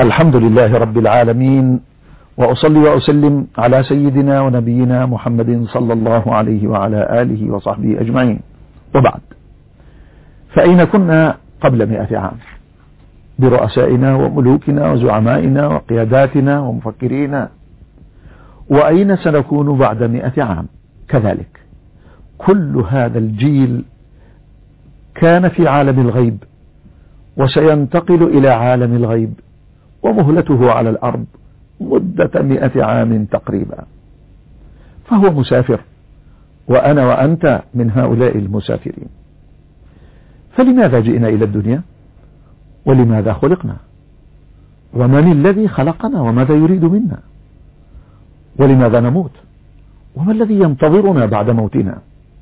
الحمد لله رب العالمين، وأصلي وأسلم على سيدنا ونبينا محمد صلى الله عليه وعلى آله وصحبه أجمعين. وبعد، فأين كنا قبل 100 عام برؤسائنا وملوكنا وزعمائنا وقياداتنا ومفكرينا؟ وأين سنكون بعد 100 عام؟ كذلك كل هذا الجيل كان في عالم الغيب، وسينتقل إلى عالم الغيب، ومهلته على الأرض مدة 100 عام تقريبا، فهو مسافر، وأنا وأنت من هؤلاء المسافرين. فلماذا جئنا إلى الدنيا؟ ولماذا خلقنا؟ ومن الذي خلقنا؟ وماذا يريد منا؟ ولماذا نموت؟ وما الذي ينتظرنا بعد موتنا؟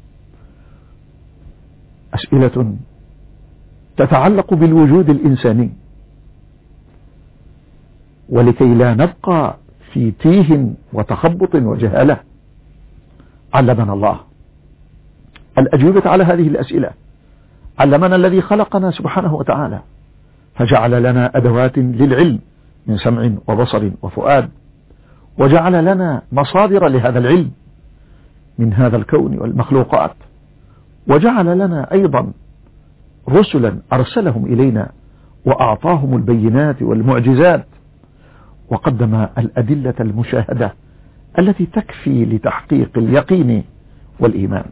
أسئلة تتعلق بالوجود الإنساني، ولكي لا نبقى في تيه وتخبط وجهالة علمنا الله الأجوبة على هذه الأسئلة. علمنا الذي خلقنا سبحانه وتعالى، فجعل لنا أدوات للعلم من سمع وبصر وفؤاد، وجعل لنا مصادر لهذا العلم من هذا الكون والمخلوقات، وجعل لنا أيضا رسلا أرسلهم إلينا وأعطاهم البينات والمعجزات، وقدم الأدلة المشاهدة التي تكفي لتحقيق اليقين والإيمان.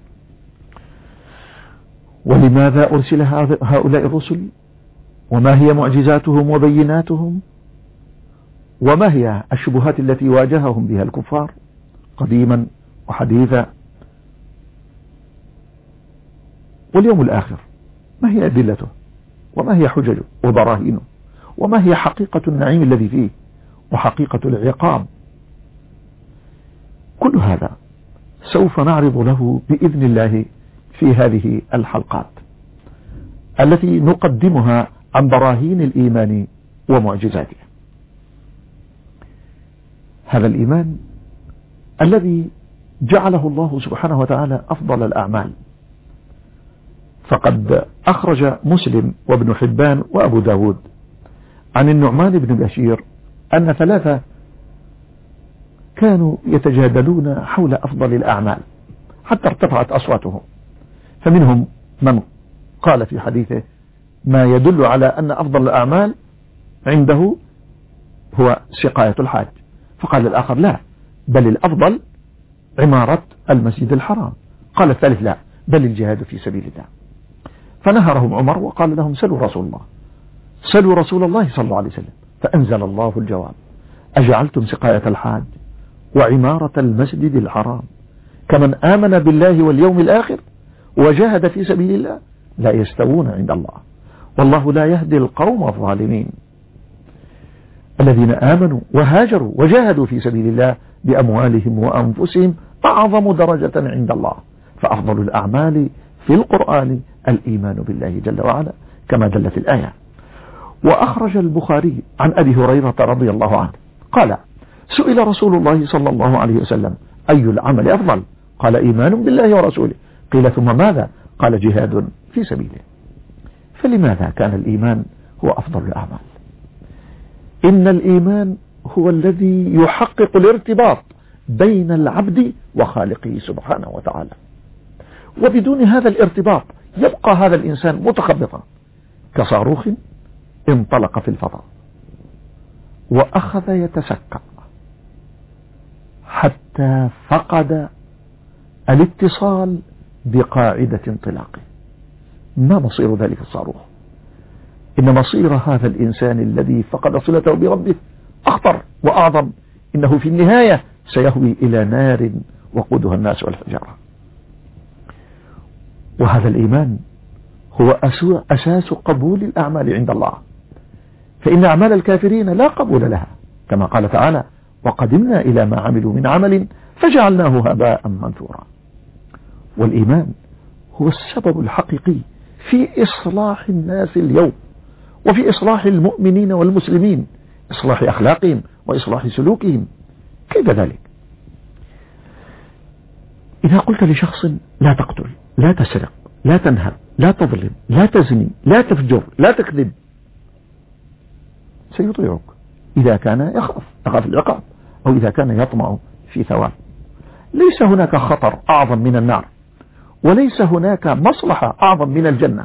ولماذا أرسل هؤلاء الرسل؟ وما هي معجزاتهم وبيناتهم؟ وما هي الشبهات التي واجههم بها الكفار قديما وحديثا؟ واليوم الآخر ما هي أدلته؟ وما هي حججه وبراهينه؟ وما هي حقيقة النعيم الذي فيه وحقيقة العقاب؟ كل هذا سوف نعرض له بإذن الله في هذه الحلقات التي نقدمها عن براهين الإيمان ومعجزاته. هذا الإيمان الذي جعله الله سبحانه وتعالى أفضل الأعمال، فقد أخرج مسلم وابن حبان وأبو داود عن النعمان بن بشير أن 3 كانوا يتجادلون حول أفضل الأعمال حتى ارتفعت أصواتهم، فمنهم من قال في حديثه ما يدل على أن أفضل الأعمال عنده هو سقاية الحاج، فقال الآخر لا، بل الأفضل عمارة المسجد الحرام، قال الثالث لا، بل الجهاد في سبيل الله. فنهرهم عمر وقال لهم سلوا رسول الله صلى الله عليه وسلم، فأنزل الله الجواب: أجعلتم سقاية الحاج وعمارة المسجد الحرام كمن آمن بالله واليوم الآخر وجاهد في سبيل الله لا يستوون عند الله، والله لا يهدي القوم الظالمين. الذين آمنوا وهاجروا وجاهدوا في سبيل الله بأموالهم وأنفسهم أعظم درجة عند الله، فأفضل الأعمال في القرآن الإيمان بالله جل وعلا كما دلت الآية. وأخرج البخاري عن أبي هريرة رضي الله عنه قال: سئل رسول الله صلى الله عليه وسلم أي العمل أفضل؟ قال: إيمان بالله ورسوله. قيل: ثم ماذا؟ قال: جهاد في سبيله. فلماذا كان الإيمان هو أفضل الأعمال؟ إن الإيمان هو الذي يحقق الارتباط بين العبد وخالقه سبحانه وتعالى، وبدون هذا الارتباط يبقى هذا الإنسان متخبطا كصاروخ انطلق في الفضاء وأخذ يتسكع حتى فقد الاتصال بقاعدة انطلاقه. ما مصير ذلك الصاروخ؟ إن مصير هذا الإنسان الذي فقد صلته بربه أخطر وأعظم، إنه في النهاية سيهوي إلى نار وقودها الناس والحجارة. وهذا الإيمان هو أساس قبول الأعمال عند الله، فإن أعمال الكافرين لا قبول لها، كما قال تعالى: وقدمنا إلى ما عملوا من عمل فجعلناه هباء منثورا. والإيمان هو السبب الحقيقي في إصلاح الناس اليوم، وفي إصلاح المؤمنين والمسلمين، إصلاح أخلاقهم وإصلاح سلوكهم. كيف ذلك؟ إذا قلت لشخص لا تقتل، لا تسرق، لا تنهب، لا تظلم، لا تزني، لا تفجر، لا تكذب، سيطيعك. إذا كان يخاف العقاب، أو إذا كان يطمع في ثواب. ليس هناك خطر أعظم من النار، وليس هناك مصلحة أعظم من الجنة،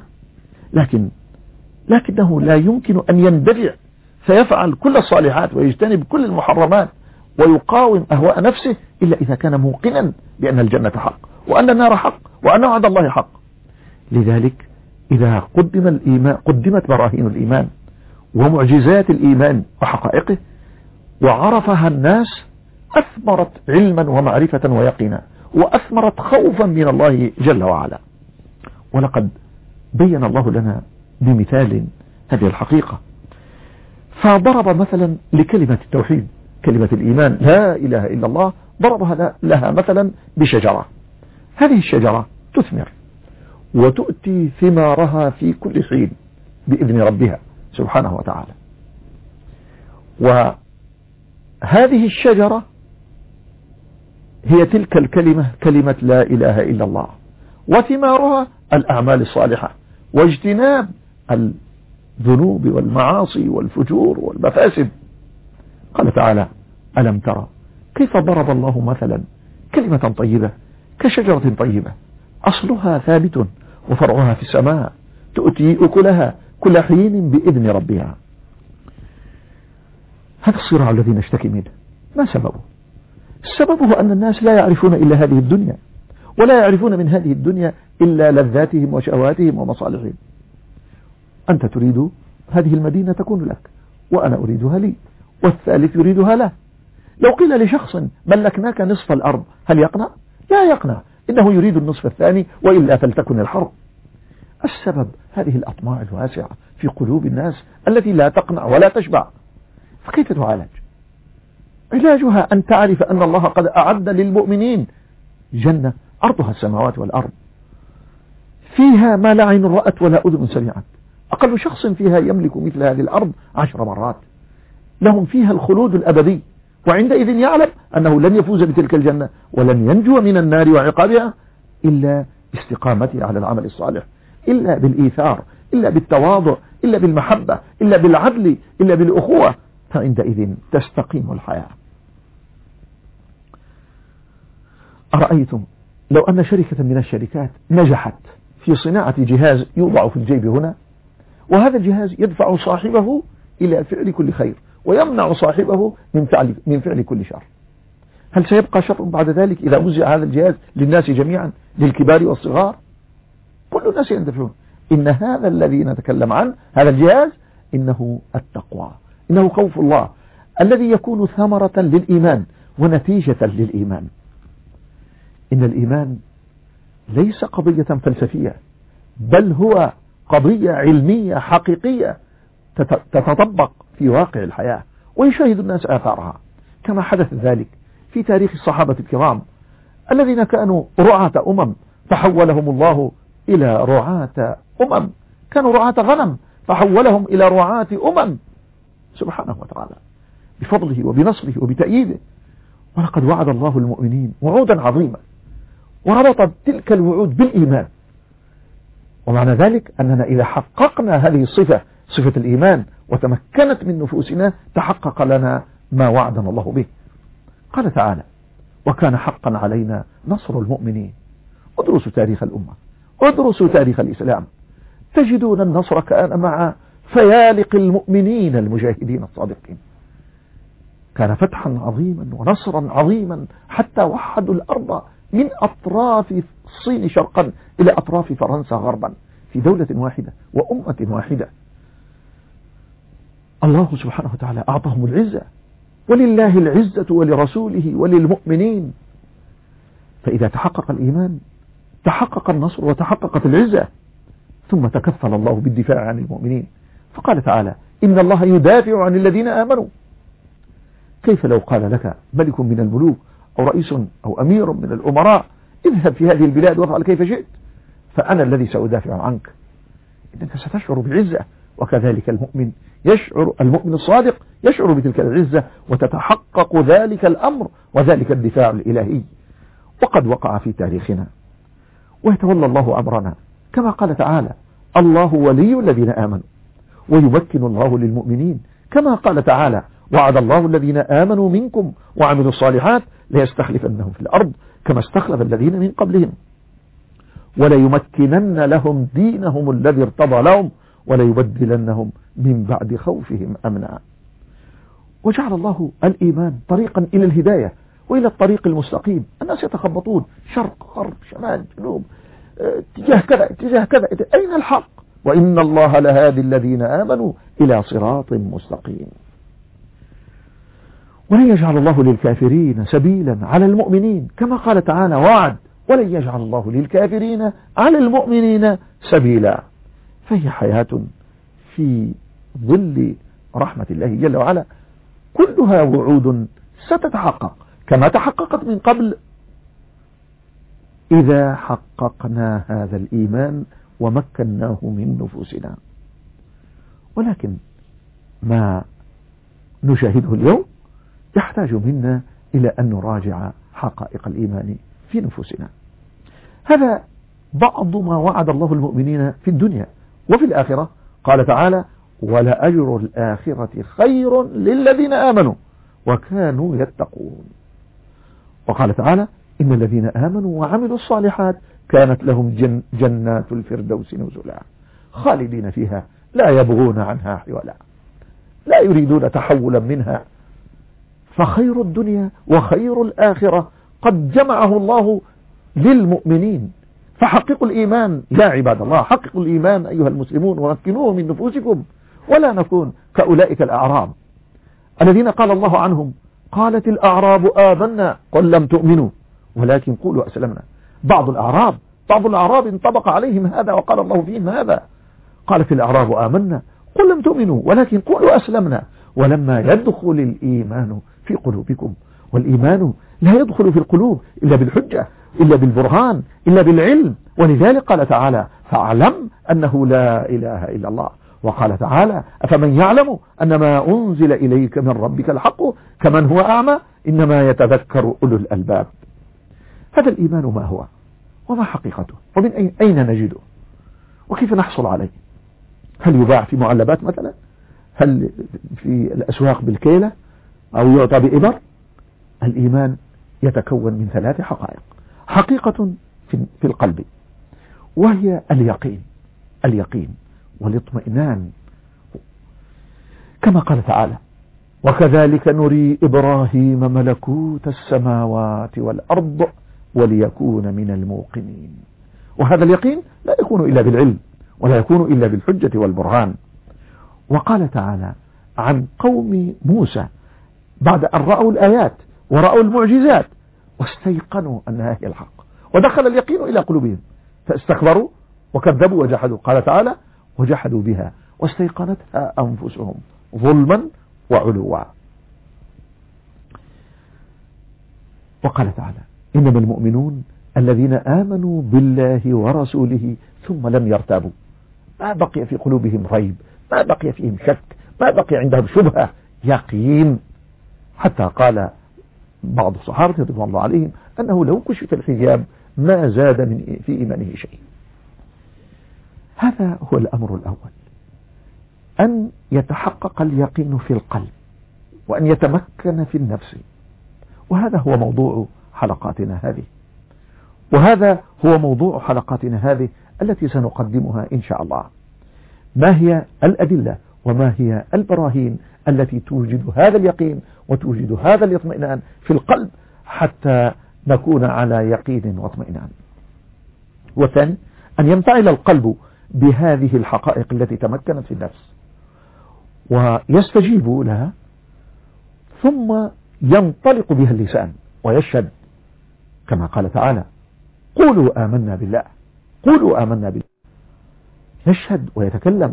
لكنه لا يمكن أن يندفع فيفعل كل الصالحات ويجتنب كل المحرمات ويقاوم أهواء نفسه إلا إذا كان موقنا بأن الجنة حق، وأن النار حق، وأن وعد الله حق. لذلك إذا قدمت براهين الإيمان ومعجزات الإيمان وحقائقه وعرفها الناس، أثمرت علما ومعرفة ويقينا، وأثمرت خوفا من الله جل وعلا. ولقد بين الله لنا بمثال هذه الحقيقة، فضرب مثلا لكلمة التوحيد، كلمة الإيمان لا إله إلا الله، ضربها لها مثلا بشجرة. هذه الشجرة تثمر وتؤتي ثمارها في كل حين بإذن ربها سبحانه وتعالى. وهذه الشجرة هي تلك الكلمة، كلمة لا إله إلا الله، وثمارها الأعمال الصالحة واجتناب الذنوب والمعاصي والفجور والمفاسد. قال تعالى: ألم ترى كيف ضرب الله مثلا كلمة طيبة كشجرة طيبة أصلها ثابت وفرعها في السماء تؤتي أكلها كل حين بإذن ربها. هذا الصراع الذي نشتكي منه ما سببه؟ سببه أن الناس لا يعرفون إلا هذه الدنيا، ولا يعرفون من هذه الدنيا إلا لذاتهم وشهواتهم ومصالحهم. أنت تريد هذه المدينة تكون لك، وأنا أريدها لي، والثالث يريدها له. لو قيل لشخص ملكناك نصف الأرض هل يقنع؟ لا يقنع، إنه يريد النصف الثاني، وإلا فلتكن الحرب. السبب هذه الأطماع الواسعة في قلوب الناس التي لا تقنع ولا تشبع. فكيف تعالج؟ علاجها أن تعرف أن الله قد أعد للمؤمنين جنة أرضها السماوات والأرض، فيها ما لا عين رأت ولا أذن سمعت، أقل شخص فيها يملك مثل هذه الأرض 10 مرات، لهم فيها الخلود الأبدي. وعندئذ يعلم أنه لن يفوز بتلك الجنة ولن ينجو من النار وعقابها إلا باستقامته على العمل الصالح، إلا بالإيثار، إلا بالتواضع، إلا بالمحبة، إلا بالعدل، إلا بالأخوة، فعندئذ تستقيم الحياة. أرأيتم لو أن شركة من الشركات نجحت في صناعة جهاز يوضع في الجيب هنا، وهذا الجهاز يدفع صاحبه إلى فعل كل خير ويمنع صاحبه من فعل كل شر، هل سيبقى شر بعد ذلك إذا وزع هذا الجهاز للناس جميعا، للكبار والصغار؟ كل الناس ينتفعون. إن هذا الذي نتكلم عنه، هذا الجهاز، إنه التقوى، إنه خوف الله الذي يكون ثمرة للإيمان ونتيجة للإيمان. إن الإيمان ليس قضية فلسفية، بل هو قضية علمية حقيقية تتطبق في واقع الحياة، ويشاهد الناس آثارها، كما حدث ذلك في تاريخ الصحابة الكرام الذين كانوا رعاة فحولهم الله إلى رعاة كانوا رعاة غنم فحولهم إلى رعاة سبحانه وتعالى بفضله وبنصره وبتأييده. ولقد وعد الله المؤمنين وعودا عظيما، وربط تلك الوعود بالإيمان. ومعنى ذلك أننا إذا حققنا هذه الصفة، صفة الإيمان، وتمكنت من نفوسنا، تحقق لنا ما وعدنا الله به. قال تعالى: وكان حقا علينا نصر المؤمنين. ادرسوا تاريخ الأمة، ادرسوا تاريخ الإسلام، تجدون النصر كان مع فيالق المؤمنين المجاهدين الصادقين. كان فتحا عظيما ونصرا عظيما حتى وحدوا الأرض من أطراف الصين شرقا إلى أطراف فرنسا غربا في دولة واحدة وأمة واحدة. الله سبحانه وتعالى أعطاهم العزة، ولله العزة ولرسوله وللمؤمنين. فإذا تحقق الإيمان تحقق النصر وتحققت العزة، ثم تكفل الله بالدفاع عن المؤمنين، فقال تعالى: إن الله يدافع عن الذين آمنوا. كيف لو قال لك ملك من الملوك أو رئيس أو أمير من الأمراء: اذهب في هذه البلاد وافعل كيف شئت، فأنا الذي سأدافع عنك؟ إنك ستشعر بالعزة. وكذلك المؤمن الصادق يشعر بتلك العزة، وتتحقق ذلك الأمر وذلك الدفاع الإلهي. وقد وقع في تاريخنا، ويتولى الله أمرنا كما قال تعالى: الله ولي الذين آمنوا ويمكن الله للمؤمنين، كما قال تعالى: وعد الله الذين آمنوا منكم وعملوا الصالحات ليستخلفنهم في الأرض كما استخلف الذين من قبلهم وليمكنن لهم دينهم الذي ارتضى لهم وليبدلنهم من بعد خوفهم أمنا. وجعل الله الإيمان طريقا إلى الهداية وإلى الطريق المستقيم. الناس يتخبطون شرق غرب شمال جنوب، اتجاه كذا اتجاه كذا، أين الحق؟ وإن الله لهادي الذين آمنوا إلى صراط مستقيم. ولن يجعل الله للكافرين سبيلا على المؤمنين كما قال تعالى وعد ولن يجعل الله للكافرين على المؤمنين سبيلا. فهي حياة في ظل رحمة الله جل وعلا كلها وعود ستتحقق كما تحققت من قبل إذا حققنا هذا الإيمان ومكناه من نفوسنا. ولكن ما نشاهده اليوم يحتاج منا إلى أن نراجع حقائق الإيمان في نفوسنا. هذا بعض ما وعد الله المؤمنين في الدنيا وفي الآخرة. قال تعالى ولأجر الآخرة خير للذين آمنوا وكانوا يتقون. وقال تعالى إن الذين آمنوا وعملوا الصالحات كانت لهم جنات الفردوس نزلا خالدين فيها لا يبغون عنها حولا لا يريدون تحولا منها. فخير الدنيا وخير الآخرة قد جمعه الله للمؤمنين. فحققوا الإيمان يا عباد الله، حققوا الإيمان أيها المسلمون ومكنوه من نفوسكم ولا نكون كأولئك الأعراب الذين قال الله عنهم قالت الأعراب آمنا قل لم تؤمنوا ولكن قولوا أسلمنا. بعض الأعراب انطبق عليهم هذا وقال الله فيهم هذا. قالت الأعراب آمنا قل لم تؤمنوا ولكن قولوا أسلمنا ولما يدخل الإيمان في قلوبكم. والإيمان لا يدخل في القلوب إلا بالحجة إلا بالبرهان إلا بالعلم. ولذلك قال تعالى فاعلم أنه لا إله إلا الله. وقال تعالى أفمن يعلم أن ما أنزل إليك من ربك الحق كمن هو أعمى إنما يتذكر أولو الألباب. هذا الإيمان ما هو وما حقيقته ومن أين نجده وكيف نحصل عليه؟ هل يباع في معلبات مثلا؟ هل في الأسواق بالكيلة أو يعطى بإبر؟ الإيمان يتكون من 3 حقائق. حقيقة في القلب وهي اليقين والاطمئنان كما قال تعالى وكذلك نري إبراهيم ملكوت السماوات والأرض وليكون من الموقنين. وهذا اليقين لا يكون إلا بالعلم ولا يكون إلا بالحجة والبرهان. وقال تعالى عن قوم موسى بعد أن رأوا الآيات ورأوا المعجزات واستيقنوا أنها هي الحق ودخل اليقين إلى قلوبهم فاستكبروا وكذبوا وجحدوا. قال تعالى وجحدوا بها واستيقنتها أنفسهم ظلما وعلوا. وقال تعالى إنما المؤمنون الذين آمنوا بالله ورسوله ثم لم يرتابوا. ما بقي في قلوبهم ريب، ما بقي فيهم شك، ما بقي عندهم شبهة، يقين. حتى قال بعض الصحابة رضوان الله عليهم أنه لو كشف الحجاب ما زاد في إيمانه شيء. هذا هو الأمر الأول، أن يتحقق اليقين في القلب وأن يتمكن في النفس. وهذا هو موضوع حلقاتنا هذه، وهذا هو موضوع حلقاتنا هذه التي سنقدمها إن شاء الله. ما هي الأدلة وما هي البراهين التي توجد هذا اليقين وتوجد هذا الاطمئنان في القلب حتى نكون على يقين واطمئنان. والثاني أن ينفعل القلب بهذه الحقائق التي تمكنت في النفس ويستجيب لها، ثم ينطلق بها اللسان ويشهد كما قال تعالى قولوا آمنا بالله، قولوا آمنا بالله، يشهد ويتكلم.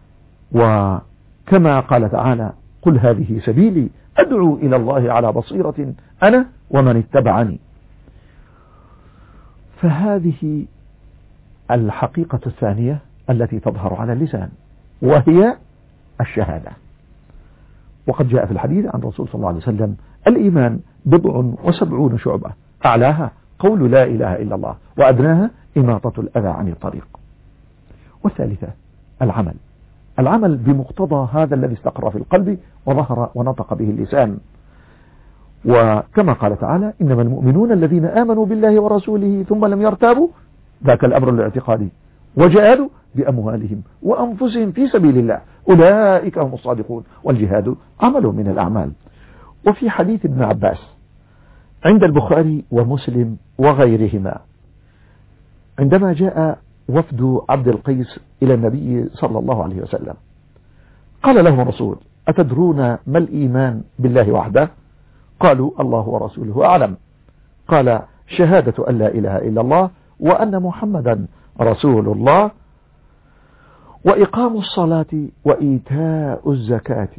وكما قال تعالى قل هذه سبيلي أدعو إلى الله على بصيرة أنا ومن اتبعني. فهذه الحقيقة الثانية التي تظهر على اللسان وهي الشهادة. وقد جاء في الحديث عن رسول صلى الله عليه وسلم الإيمان 70 شعبة أعلاها قول لا إله إلا الله وأدناها إماطة الأذى عن الطريق. والثالثة العمل، العمل بمقتضى هذا الذي استقر في القلب وظهر ونطق به اللسان. وكما قال تعالى: إنما المؤمنون الذين آمنوا بالله ورسوله ثم لم يرتابوا، ذاك الأمر الاعتقادي، وجاهدوا بأموالهم وأنفسهم في سبيل الله أولئك هم الصادقون. والجهاد عمل من الأعمال. وفي حديث ابن عباس عند البخاري ومسلم وغيرهما، عندما جاء وفد عبد القيس إلى النبي صلى الله عليه وسلم، قال لهم الرسول: أتدرون ما الإيمان بالله وحده؟ قالوا: الله ورسوله أعلم. قال: شهادة أن لا إله إلا الله وأن محمدا رسول الله وإقام الصلاة وإيتاء الزكاة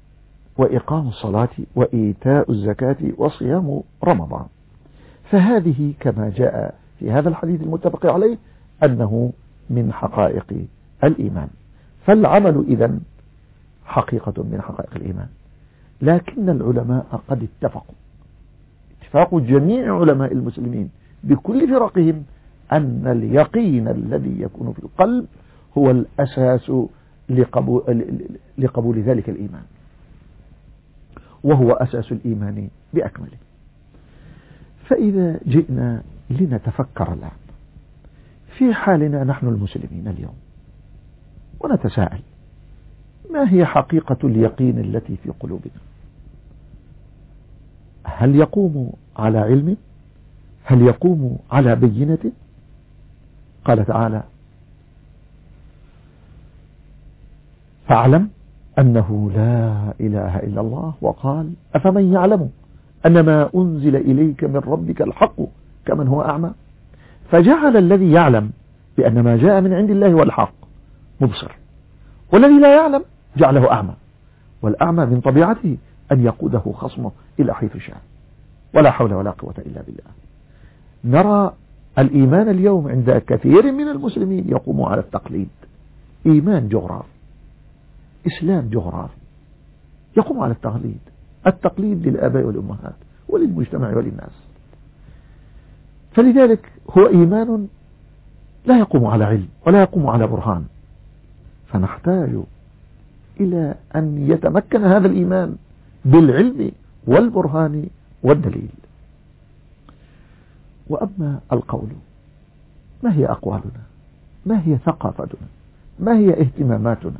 وصيام رمضان. فهذه كما جاء في هذا الحديث المتفق عليه أنه من حقائق الإيمان. فالعمل إذن حقيقة من حقائق الإيمان. لكن العلماء قد اتفاق جميع علماء المسلمين بكل فرقهم أن اليقين الذي يكون في القلب هو الأساس لقبول ذلك الإيمان، وهو أساس الإيمان بأكمله. فإذا جئنا لنتفكر الآن في حالنا نحن المسلمين اليوم ونتساءل: ما هي حقيقة اليقين التي في قلوبنا؟ هل يقوم على علم؟ هل يقوم على بينة؟ قال تعالى: فاعلم أنه لا إله إلا الله. وقال: أفمن يعلم أن ما أنزل إليك من ربك الحق كمن هو أعمى. فجعل الذي يعلم بأن ما جاء من عند الله والحق مبصر، والذي لا يعلم جعله أعمى، والأعمى من طبيعته أن يقوده خصمه إلى حيث شاء. ولا حول ولا قوة إلا بالله. نرى الإيمان اليوم عند كثير من المسلمين يقوم على التقليد. إيمان جغرافي، إسلام جغرافي، يقوم على التقليد للآباء والأمهات وللمجتمع وللناس. فلذلك هو إيمان لا يقوم على علم ولا يقوم على برهان. فنحتاج إلى أن يتمكن هذا الإيمان بالعلم والبرهان والدليل. وأما القول، ما هي أقوالنا؟ ما هي ثقافتنا؟ ما هي اهتماماتنا؟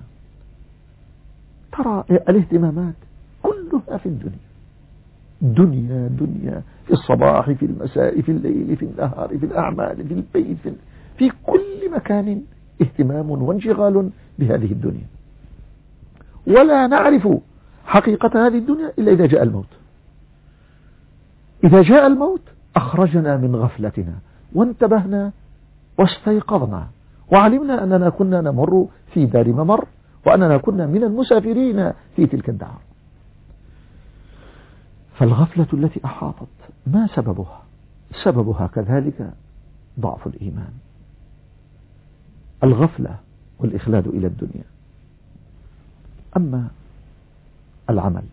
ترى الاهتمامات كلها في الدنيا، دنيا في الصباح، في المساء، في الليل، في النهار، في الأعمال، في البيت، في كل مكان اهتمام وانشغال بهذه الدنيا. ولا نعرف حقيقة هذه الدنيا إلا إذا جاء الموت. إذا جاء الموت أخرجنا من غفلتنا وانتبهنا واستيقظنا وعلمنا أننا كنا نمر في دار ممر، وأننا كنا من المسافرين في تلك الدار. فالغفلة التي أحاطت ما سببها؟ سببها كذلك ضعف الإيمان، الغفلة والإخلاد إلى الدنيا. أما العمل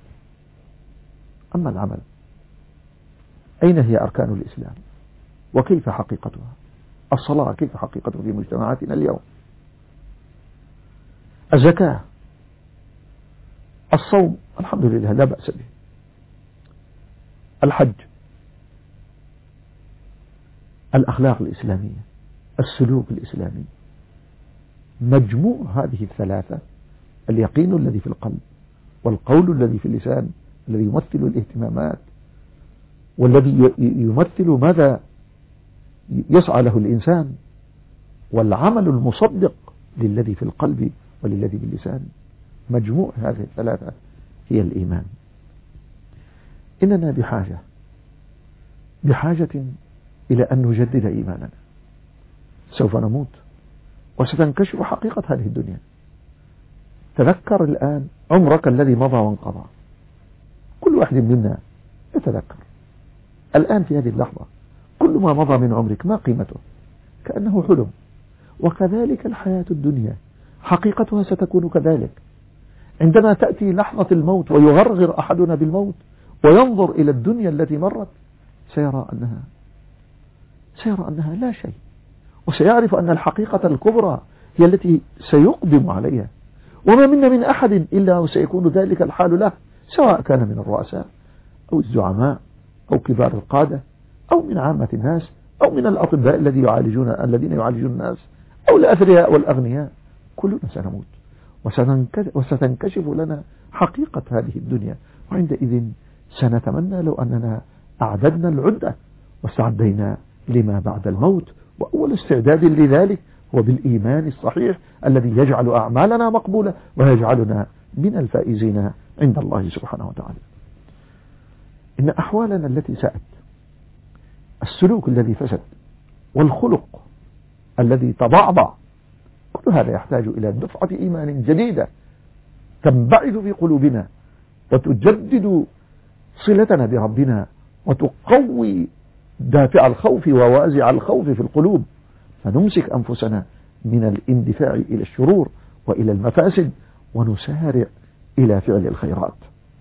أين هي أركان الإسلام وكيف حقيقتها؟ الصلاة كيف حقيقتها في مجتمعاتنا اليوم؟ الزكاة، الصوم الحمد لله لا بأس به، الحج، الأخلاق الإسلامية، السلوك الإسلامي. مجموع هذه الثلاثة، اليقين الذي في القلب والقول الذي في اللسان الذي يمثل الاهتمامات والذي يمثل ماذا يسعى له الإنسان، والعمل المصدق للذي في القلب وللذي باللسان، مجموع هذه الثلاثة هي الإيمان. إننا بحاجة إلى أن نجدد إيماننا. سوف نموت وستنكشف حقيقة هذه الدنيا. تذكر الآن عمرك الذي مضى وانقضى. كل واحد منا يتذكر الآن في هذه اللحظة كل ما مضى من عمرك ما قيمته؟ كأنه حلم. وكذلك الحياة الدنيا حقيقتها ستكون كذلك. عندما تأتي لحظة الموت ويغرغر أحدنا بالموت وينظر إلى الدنيا التي مرت سيرى أنها لا شيء، وسيعرف أن الحقيقة الكبرى هي التي سيقدم عليها، وما منا من أحد إلا وسيكون ذلك الحال له، سواء كان من الرؤساء أو الزعماء أو كبار القادة أو من عامة الناس أو من الأطباء الذين يعالجون الناس أو الأثرياء والأغنياء، كلنا سنموت وستنكشف لنا حقيقة هذه الدنيا. وعندئذ سنتمنى لو أننا أعددنا العدة واستعدينا لما بعد الموت، وأول استعداد لذلك هو بالإيمان الصحيح الذي يجعل أعمالنا مقبولة ويجعلنا من الفائزين عند الله سبحانه وتعالى. إن أحوالنا التي ساءت، السلوك الذي فسد، والخلق الذي تضعضع، كل هذا يحتاج إلى دفعة إيمان جديدة تنبعث في قلوبنا وتجدد صلتنا بربنا وتقوي دافع الخوف ووازع الخوف في القلوب، فنمسك أنفسنا من الاندفاع إلى الشرور وإلى المفاسد ونسارع إلى فعل الخيرات.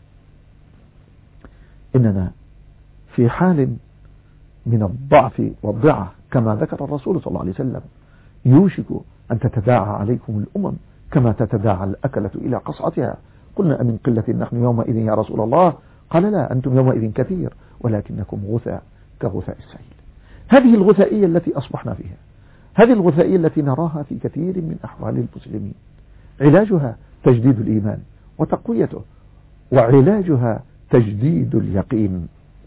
إننا في حال من الضعف والضعة كما ذكر الرسول صلى الله عليه وسلم، يوشك أن تتداعى عليكم الأمم كما تتداعى الأكلة إلى قصعتها. قلنا أمن قلة نحن يومئذ يا رسول الله؟ قال لا، أنتم يومئذ كثير ولكنكم غثاء كغثاء السيل. هذه الغثائية التي أصبحنا فيها، هذه الغثائية التي نراها في كثير من أحوال المسلمين، علاجها تجديد الإيمان وتقويته، وعلاجها تجديد اليقين.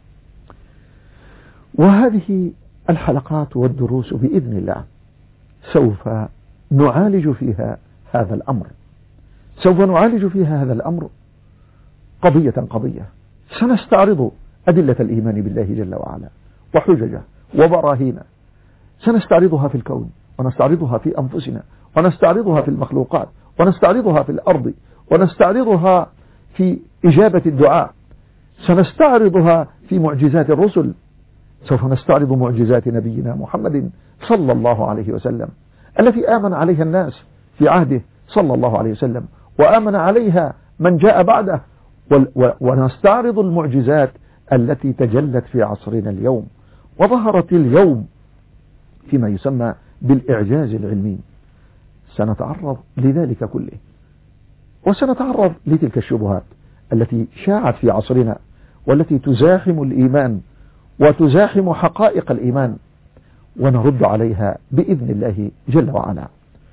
وهذه الحلقات والدروس بإذن الله سوف نعالج فيها هذا الأمر، سوف نعالج فيها هذا الأمر قضية قضية. سنستعرض أدلة الإيمان بالله جل وعلا وحججه وبراهينه، سنستعرضها في الكون ونستعرضها في أنفسنا ونستعرضها في المخلوقات ونستعرضها في الأرض ونستعرضها في إجابة الدعاء، سنستعرضها في معجزات الرسل، سوف نستعرض معجزات نبينا محمد صلى الله عليه وسلم التي آمن عليها الناس في عهده صلى الله عليه وسلم وآمن عليها من جاء بعده، ونستعرض المعجزات التي تجلت في عصرنا اليوم وظهرت اليوم فيما يسمى بالإعجاز العلمي. سنتعرض لذلك كله، وسنتعرض لتلك الشبهات التي شاعت في عصرنا والتي تزاحم الإيمان وتزاحم حقائق الإيمان، ونرد عليها بإذن الله جل وعلا.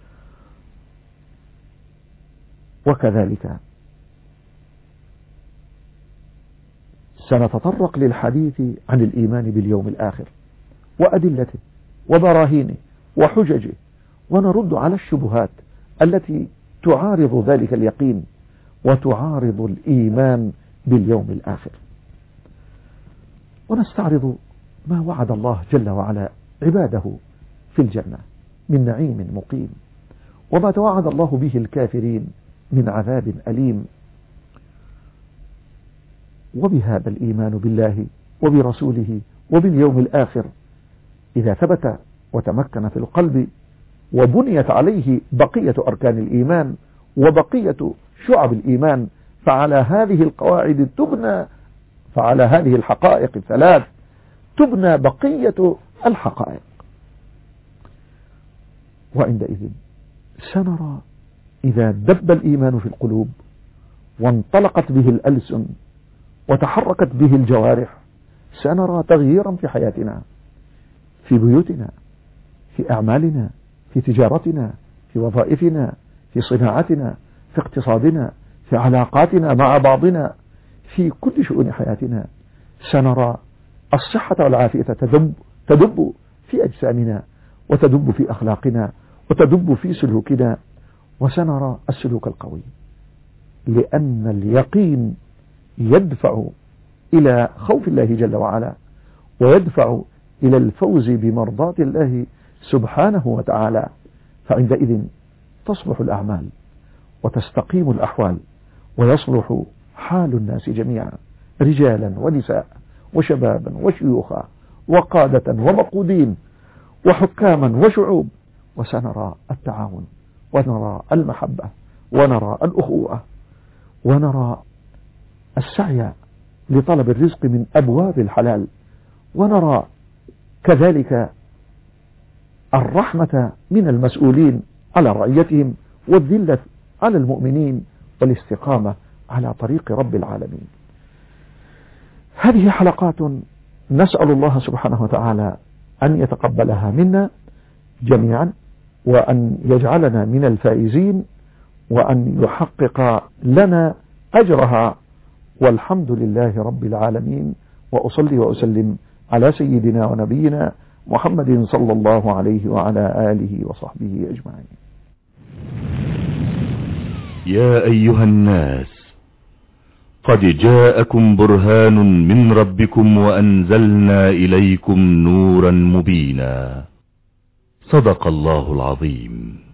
وكذلك سنتطرق للحديث عن الإيمان باليوم الآخر وأدلته وبراهينه وحججه، ونرد على الشبهات التي تعارض ذلك اليقين وتعارض الإيمان باليوم الآخر، ونستعرض ما وعد الله جل وعلا عباده في الجنة من نعيم مقيم، وما توعد الله به الكافرين من عذاب أليم. وبهذا الإيمان بالله وبرسوله وباليوم الآخر إذا ثبت وتمكن في القلب وبنيت عليه بقية أركان الإيمان وبقية شعب الإيمان، فعلى هذه القواعد تبنى، فعلى هذه الحقائق الثلاث تبنى بقية الحقائق. وعندئذ سنرى إذا دب الإيمان في القلوب وانطلقت به الألسن وتحركت به الجوارح، سنرى تغييرا في حياتنا، في بيوتنا، في أعمالنا، في تجارتنا، في وظائفنا، في صناعتنا، في اقتصادنا، في علاقاتنا مع بعضنا، في كل شؤون حياتنا. سنرى الصحة والعافية تدب في أجسامنا وتدب في أخلاقنا وتدب في سلوكنا، وسنرى السلوك القوي، لأن اليقين يدفع إلى خوف الله جل وعلا ويدفع إلى الفوز بمرضاة الله سبحانه وتعالى. فعندئذ تصلح الأعمال وتستقيم الأحوال ويصلح حال الناس جميعا، رجالا ونساء وشبابا وشيوخا وقادة ومقودين وحكاما وشعوب، وسنرى التعاون ونرى المحبة ونرى الأخوة ونرى السعي لطلب الرزق من أبواب الحلال، ونرى كذلك الرحمة من المسؤولين على رعيتهم والذلة على المؤمنين والاستقامة على طريق رب العالمين. هذه حلقات نسأل الله سبحانه وتعالى أن يتقبلها منا جميعا، وأن يجعلنا من الفائزين، وأن يحقق لنا أجرها، والحمد لله رب العالمين. وأصلي وأسلم على سيدنا ونبينا محمد صلى الله عليه وعلى آله وصحبه أجمعين. يا أيها الناس، قد جاءكم برهان من ربكم وأنزلنا إليكم نورا مبينا. صدق الله العظيم.